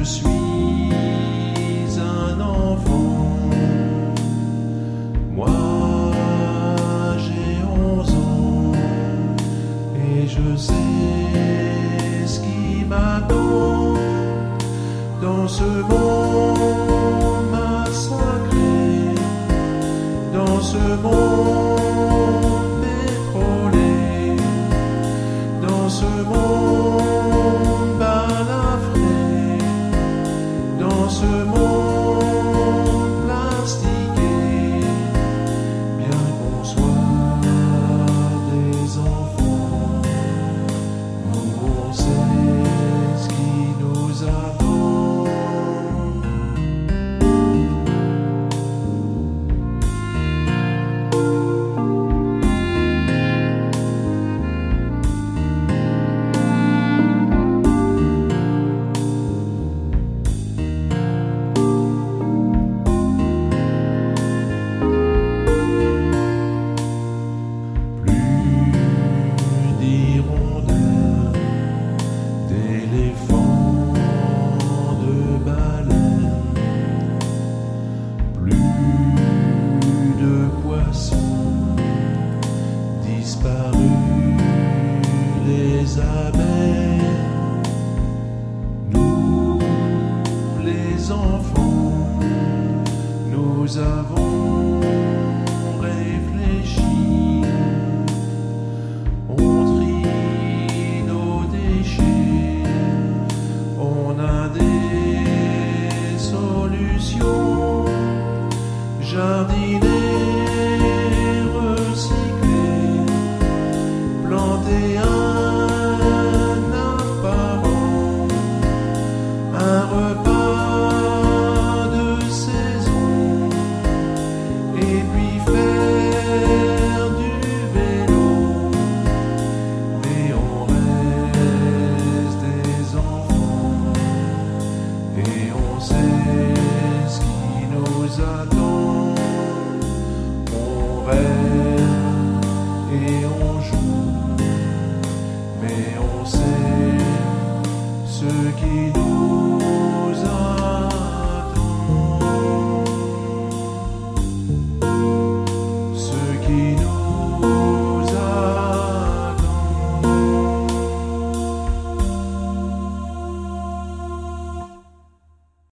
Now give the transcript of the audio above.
suis un enfant. Moi, j'ai 11 ans et je sais ce qui m'attend dans ce monde massacré, dans ce monde pétrolé, dans ce monde balafré, dans ce monde plastiqué, bien qu'on soit des enfants, nous on sait ce qui nous attend. Les abeilles, nous les enfants, nous avons réfléchi, on trie nos déchets, on a des solutions, jardiner, recycler, planter un repas de saison et puis faire du vélo, mais on reste des enfants et on sait ce qui nous attend. On rêve et on joue, mais on sait ce qui nous